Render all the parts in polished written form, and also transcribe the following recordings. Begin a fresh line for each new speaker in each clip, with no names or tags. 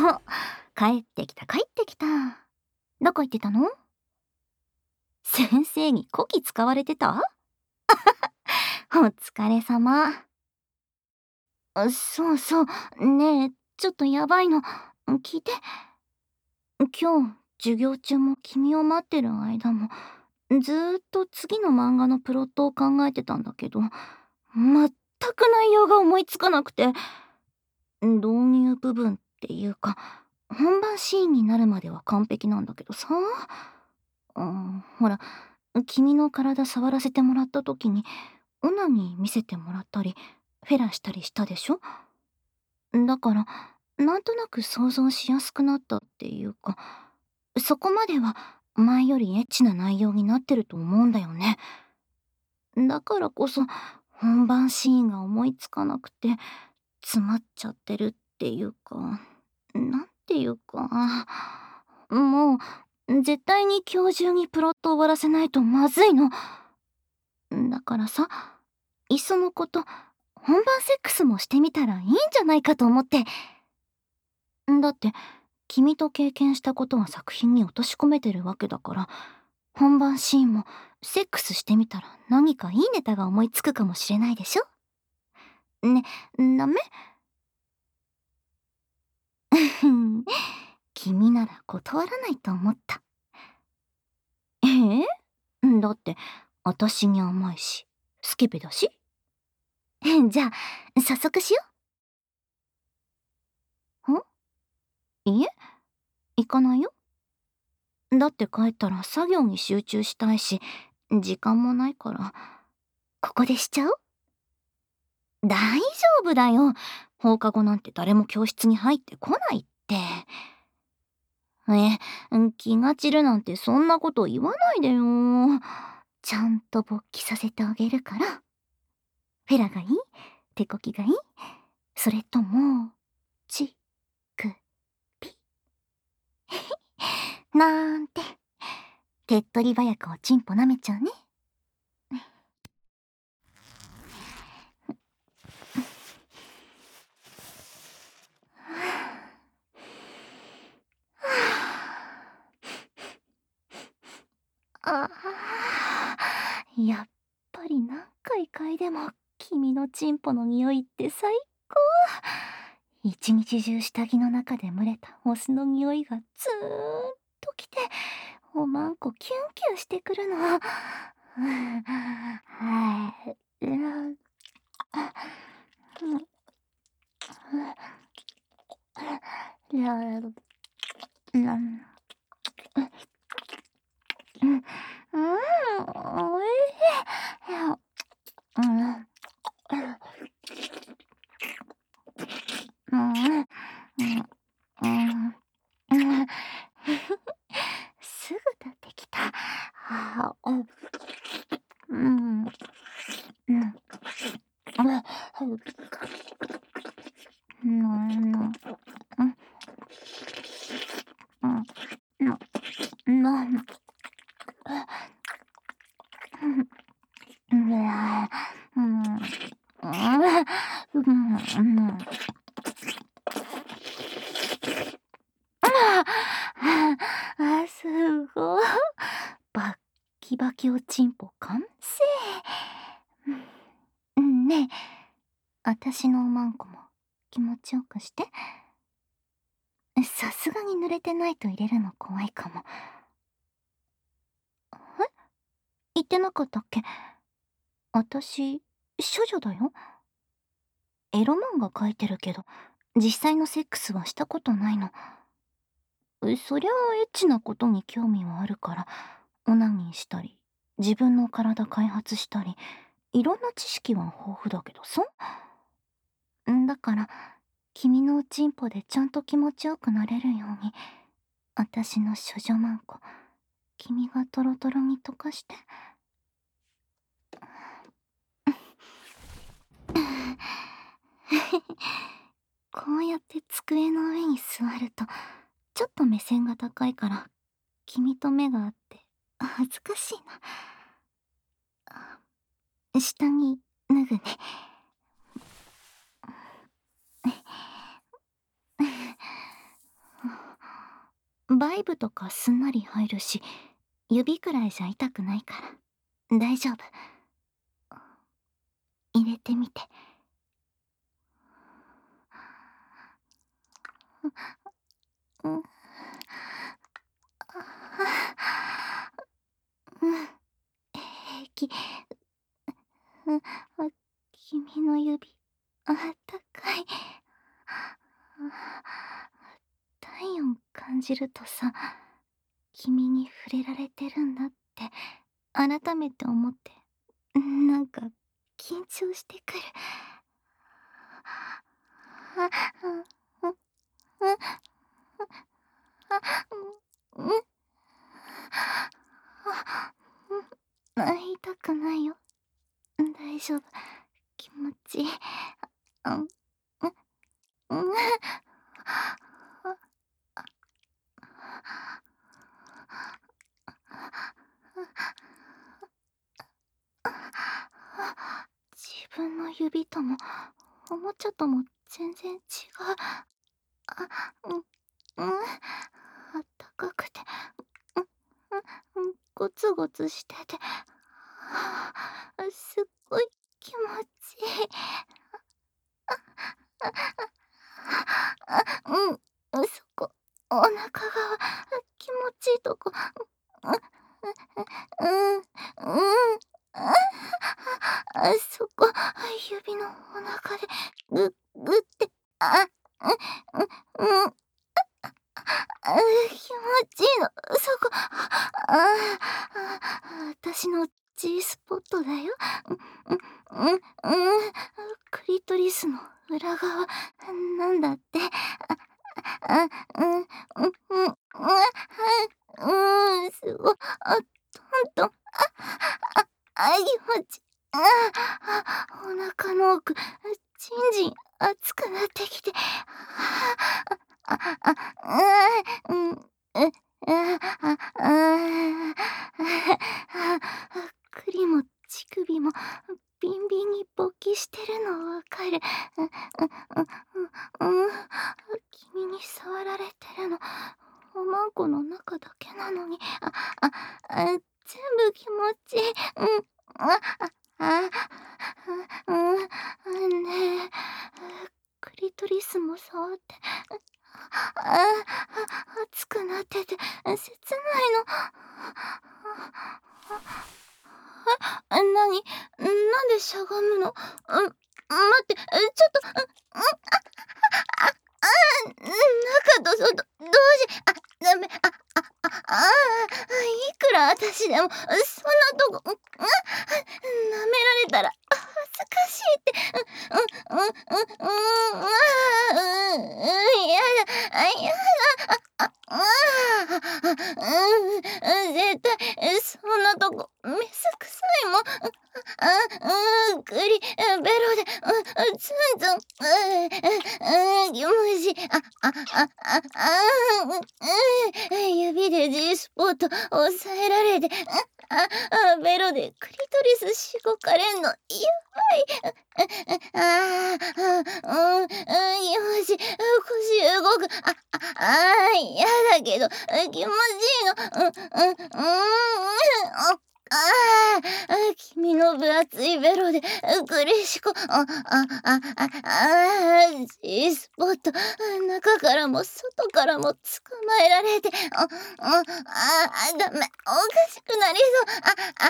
帰ってきた帰ってきた。どこ行ってたの？先生にこき使われてた？お疲れ様。そうそう。ねえ、ちょっとやばいの。聞いて。今日、授業中も君を待ってる間も、ずーっと次の漫画のプロットを考えてたんだけど、全く内容が思いつかなくて、導入部分っていうか、本番シーンになるまでは完璧なんだけどさ。ほら、君の体触らせてもらった時に、オナニー見せてもらったり、フェラしたりしたでしょ？だから、なんとなく想像しやすくなったっていうか、そこまでは前よりエッチな内容になってると思うんだよね。だからこそ、本番シーンが思いつかなくて、詰まっちゃってるっていうか、なんていうか、もう、絶対に今日中にプロット終わらせないとまずいの。だからさ、いっそのこと、本番セックスもしてみたらいいんじゃないかと思って。だって、君と経験したことは作品に落とし込めてるわけだから、本番シーンもセックスしてみたら何かいいネタが思いつくかもしれないでしょ？ね、ダメ？君なら断らないと思った。だって、私に甘いし、スケベだし。じゃあ、早速しよう。いえ、行かないよ。だって帰ったら作業に集中したいし、時間もないから、ここでしちゃう？大丈夫だよ。放課後なんて誰も教室に入ってこないって。気が散るなんてそんなこと言わないでよ。ちゃんと勃起させてあげるから。フェラがいい？手こきがいい？それとも、チクピなんて、手っ取り早くおちんぽ舐めちゃうね。ああ、やっぱり何回嗅いでも君のチンポの匂いって最高。一日中下着の中で蒸れたオスの匂いがずーっときて、おまんこキュンキュンしてくるの。おいしい。すぐ出てきた。うん。すごい。バッキバキおちんぽ完成。ねえ、あたしのおまんこも気持ちよくして。さすがに濡れてないと入れるの怖いかも。言ってなかったっけ？あたし、処女だよ。エロ漫画描いてるけど、実際のセックスはしたことないの。そりゃあエッチなことに興味はあるから、オナニーしたり、自分の体開発したり、いろんな知識は豊富だけどさ。だから、君のおちんぽでちゃんと気持ちよくなれるように、あたしの処女マンコ、君がトロトロに溶かして。こうやって机の上に座ると、ちょっと目線が高いから、君と目があって恥ずかしいな。下着脱ぐね。 バイブとかすんなり入るし、指くらいじゃ痛くないから、大丈夫。入れてみて。うん、うん、平気。うん、君の指、あったかい。体温感じるとさ、君に触れられてるんだって改めて思って、なんか緊張してくる。あ、うん、うん、うん、うん、痛くないよ。大丈夫。気持ちいい。うん、うん、うん。自分の指ともおもちゃとも全然違う。あ、うん、うん、あったかくて、うん、うん、ゴツゴツしてて、すっごい気持ちいい。うん、そこ、お腹側、気持ちいいとこ。うん、うん、そこ、指のお腹で、ぐって、うん、気持ちいいの、そこ。私の G スポットだよ。クリトリスの裏側なんだって。あ、うん、うん、うん、すごい。トントン、気持ち、お腹の奥、じんじん熱くなってきて、うん、栗も乳首もビンビンに勃起してるのわかる。君に触られてるの、おまんこの中だけなのに、全部気持ちいい。ねえ、クリトリスも触って、熱くなってて、切ないの。なんでしゃがむの？待って、ちょっと、中と外、同時、ダメ、いくら私でも、そんなとこ、舐められたら恥ずかしいって、やだ、やだ、絶対、そんなとこ、水臭いもん。ベロで、ツンツン、気持ちいい。指で G スポット押さえられて、ベロでクリトリスしごかれんの、やばい。気持ちいい。腰動く。やだけど、気持ちいいの。君の分厚いベロで、苦しく、G スポット、中からも外からも捕まえられて、ダメ、おかしくなりそう。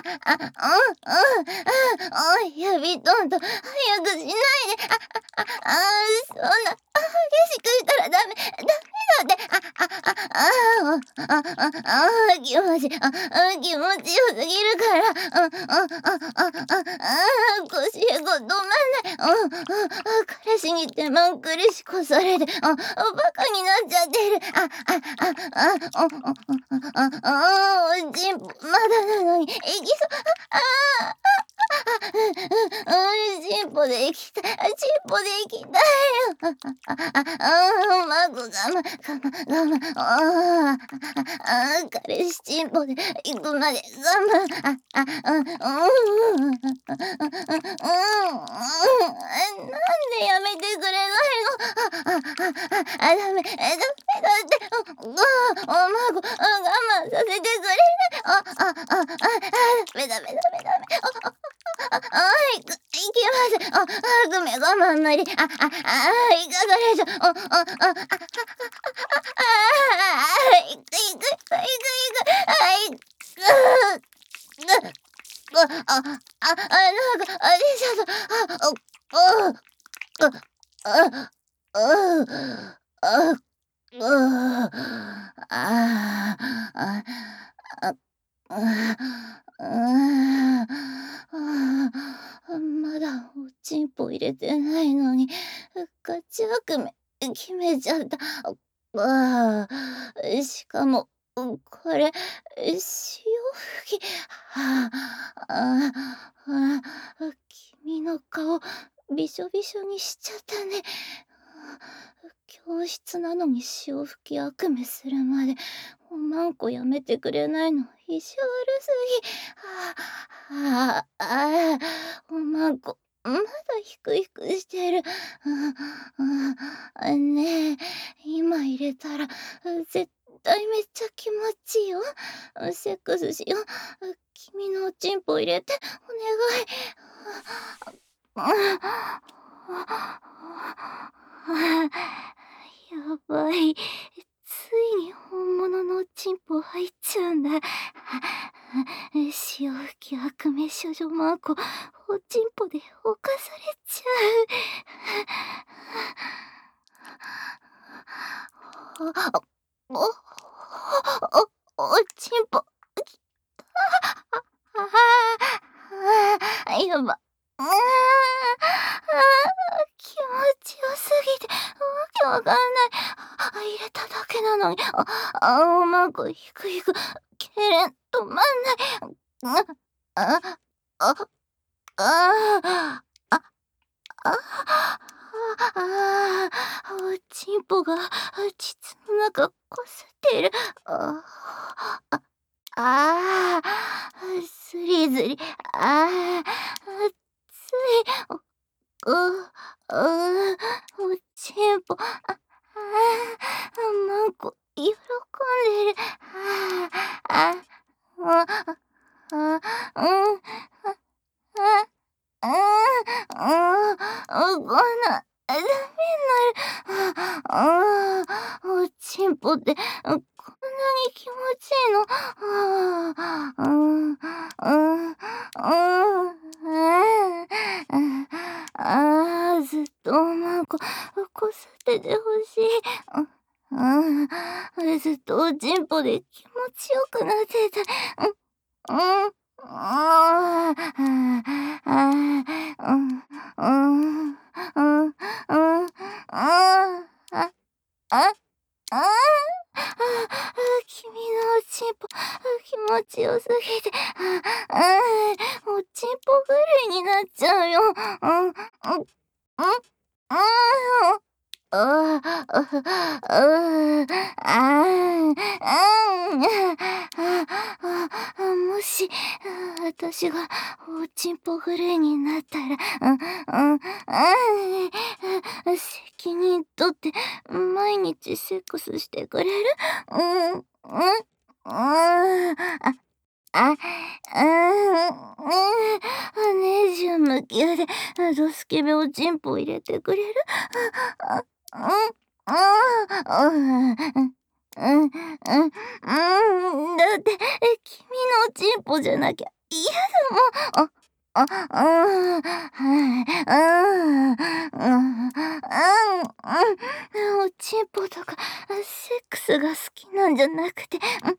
指トントン、早くしないで。そんな、激しくしたらダメだって。気持ち、気持ちよすぎるから、腰へこ止まんない。彼氏に手まんくりしこされて、バカになっちゃってる。チンポ、まだなのに、いきそう。チンポで行きたい。チンポで行きたいよ。うまく我慢。彼氏チンポで行くまで我慢。なんでやめてくれないの？ダメだって。 まご、我慢させてくれる。ダメダメダメダメ。いきます。ごめん、我慢無理。いかがでしょう。いくいくいくいくいく。なんか、ちょっと、まだおちんぽ入れてないのに、ガチ悪夢決めちゃった。しかも、これ、潮吹き。君の顔、びしょびしょにしちゃったね。教室なのに潮吹き悪夢するまで、おまんこやめてくれないの意地悪すぎ。おまんこ、まだヒクヒクしてる。ねえ、今入れたら、絶対めっちゃ気持ちいいよ。セックスしよう。君のおちんぽ入れて、お願い。やばい。ついに本物のおちんぽ入っちゃうんだ。潮吹き悪夢処女マンコ、おちんぽで犯されちゃう。おちんぽ、やば。気持ちよすぎて、わけわかんない。入れただけなのに、おまんこひくひく、けれん、止まんない。あ、あ、あ、あ、おちんぽが、膣の中こすっている。スリズリ、熱い。おちんぽ、マンコ、喜んでる。あ、あ、あ、うん、こんな、ダメになる。おちんぽって、こんなに気持ちいいの。ずっとおまんこ、こすっててほしい。ずっとおちんぽで気持ちよくなってた。君のおちんぽ、気持ちよすぎて、おちんぽ狂いになっちゃうよ。もし、私がおちんぽ狂いになったら、責任取って毎日セックスしてくれる？あ、ネジ無給でドスケベおちんぽ入れてくれる？だって、君のおちんぽじゃなきゃ嫌だもん。おちんぽとかセックスが好きなんじゃなくて、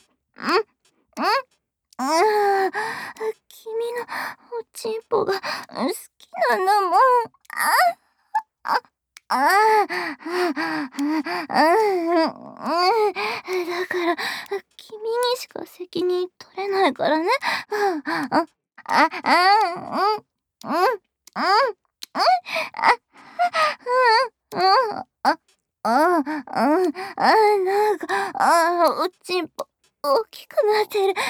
君のおちんぽが好きなんだもん。だから、君にしか責任取れないからね。なんか、おちんぽ、大きくなってる。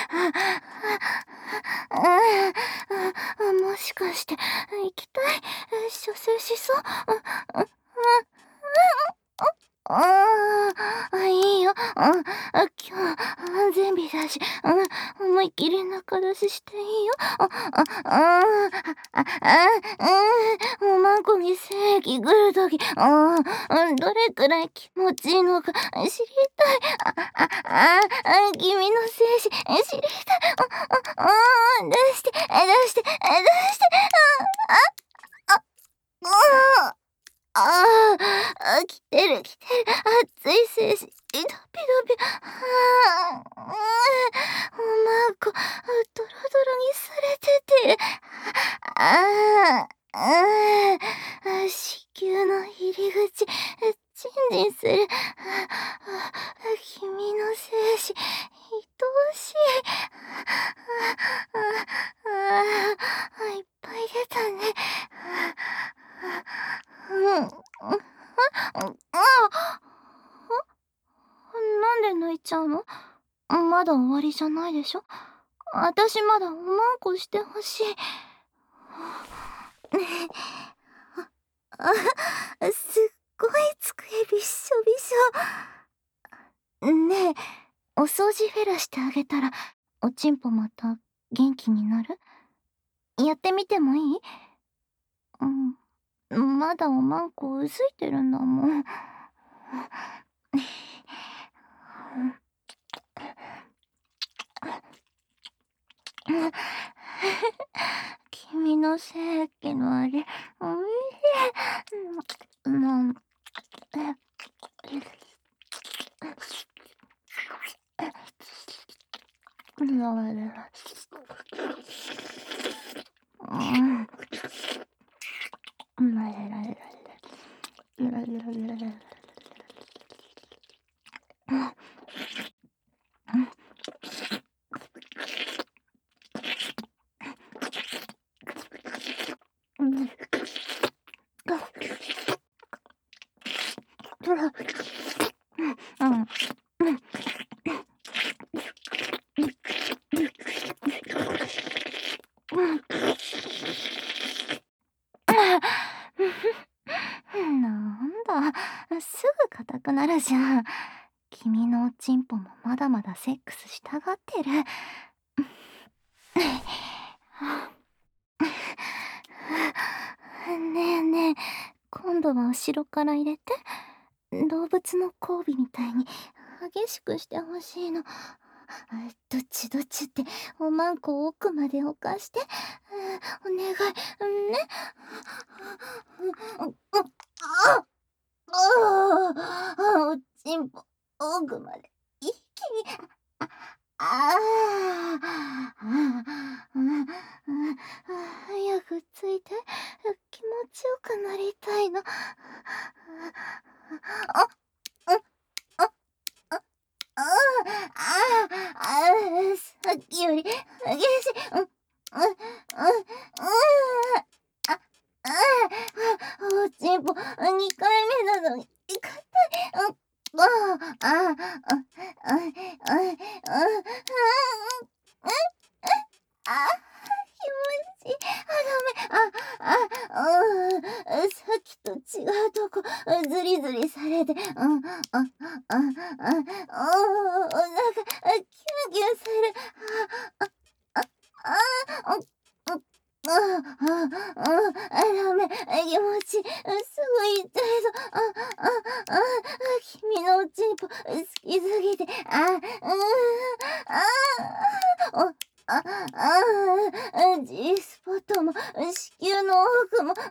もしかして、行きたい？射精しそう？いいよ。 今日安全日だし、思いっきり仲出ししていいよ。おまんこに精液来るとき、どれくらい気持ちいいのか知りたい。君の精子、知りたい。出して、出して、出して。来てる来てる。熱い精子、ドピドピ。おまんこ、ドロドロにされてて。子宮の入り口、チンチンする。君の精子、愛おしい。いっぱい出たね。なんで泣いちゃうの？まだ終わりじゃないでしょ？私まだおまんこしてほしい。すっごい机びっしょびしょ。ねえ、お掃除フェラしてあげたら、おちんぽまた元気になる？やってみてもいい？まだおまんこうずいてるんだもん。君の精液の味、おいしい。なんだ、すぐ硬くなるじゃん。君のおちんぽもまだまだセックスしたがってる。ねえねえ、今度は後ろから入れて。動物の交尾みたいに激しくしてほしいの。どっちどっちって、おまんこ奥まで置かして。お願い、ね。おちんぽ、奥まで一気に。早くついて、気持ちよくなりたいの。さっきより激しい。おちんぽ、2回目なのに、硬い。気持ちいい。さっきと違うとこ、ズリズリされて、お腹、キュンキュンされる。ダメ、気持ちいい。すぐ痛いぞ。君のおちんぽ、好きすぎて、G スポットも、子宮の奥も、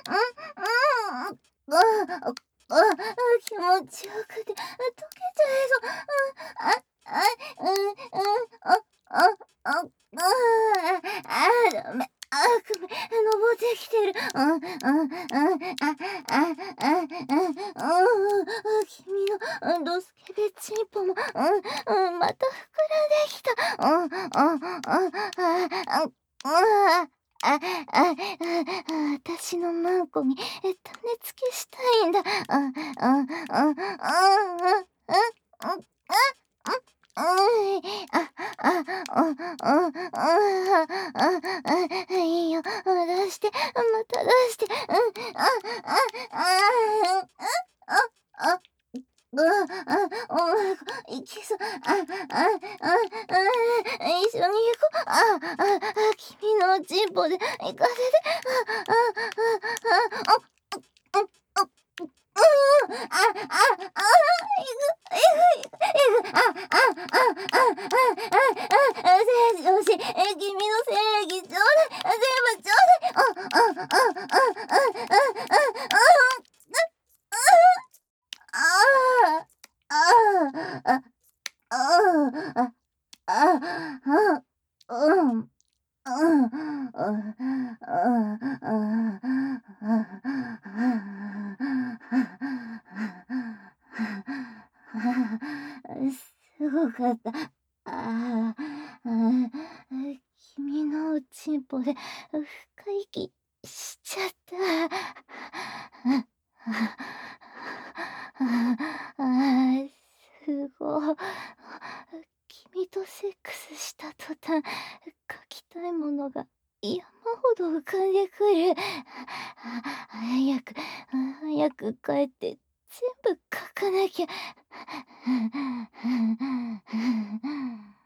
気持ちよくて、溶けちゃいそう。ダメ。首、登ってきてる。君の、ドスケベチンポも、また膨らんできた。私のマンコに種付けしたいんだ。いいよ、出して、また出して。 行きそう。一緒に行こう。君のチンポで行かせて。正義欲しい。君の正義ちょうだい。全部ちょうだい。すごかった。ああ、君のおちんぽで深い息しちゃった。すごい。君とセックスした途端、書きたいものが山ほど浮かんでくる。早く帰って全部書かなきゃ。